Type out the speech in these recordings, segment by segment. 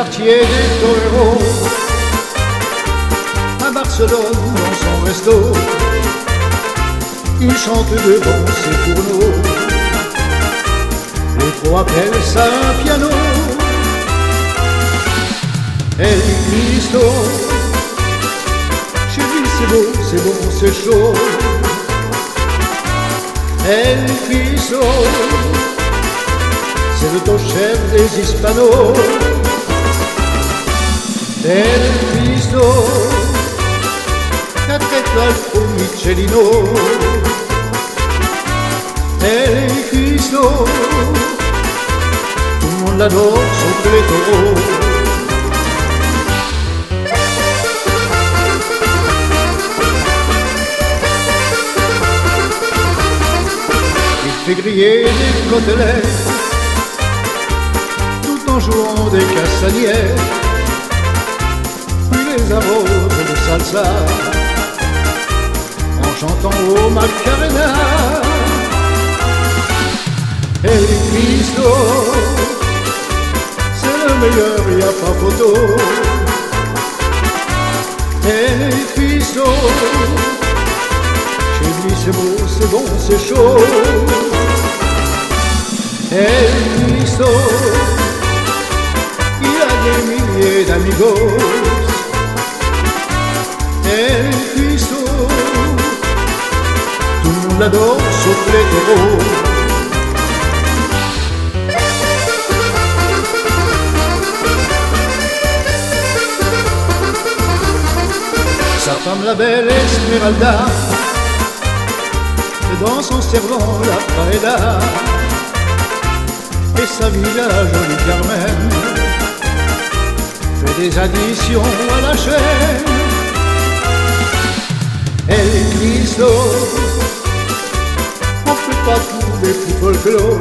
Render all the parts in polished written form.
quartier des toreros, à Barcelone dans son resto, il chante de bons ses fourneaux. Les pros appellent ça un piano. El Cristo, chez lui c'est beau, c'est bon, c'est chaud. El Cristo, c'est le top-chef des hispanos. El Cristo, 4 étoiles pour Michelino. El Cristo, tout le monde l'adore, sauf les taureaux. Il fait griller des côtelettes tout en jouant des castagnettes, puis les arrose de salsa en chantant au Macarena. El Cristo, c'est le meilleur, y a pas photo. El Cristo, chez lui c'est beau, c'est bon, c'est chaud. El Cristo, il a des milliers d'amigos. El Cristo, tout le monde l'adore sauf les taureaux. Sa femme la belle Esmeralda, et dans son cerveau la paella, et sa vie la jolie Carmen fait des additions à la chaîne. El Cristo, on peut pas trouver plus folklore.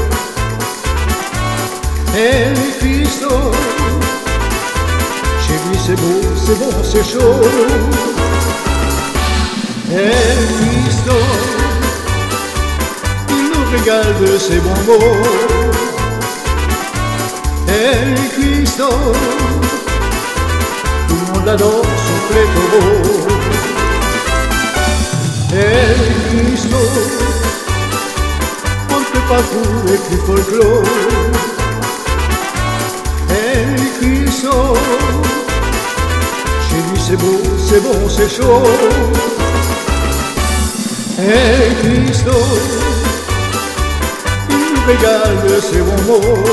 El Cristo, chez lui c'est beau, c'est bon, c'est chaud. El Cristo, il nous régale de ses bons mots. El Cristo, tout le monde l'adore sauf les taureaux. El Cristo, on ne peut pas trouver plus folklore. El Cristo, chez lui c'est beau, c'est bon, c'est chaud. El Cristo, il nous régale de ses bons mots.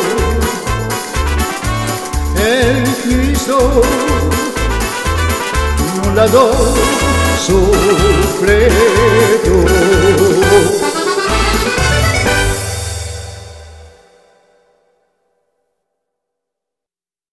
El Cristo, tout le monde l'adore sauf les taureaux.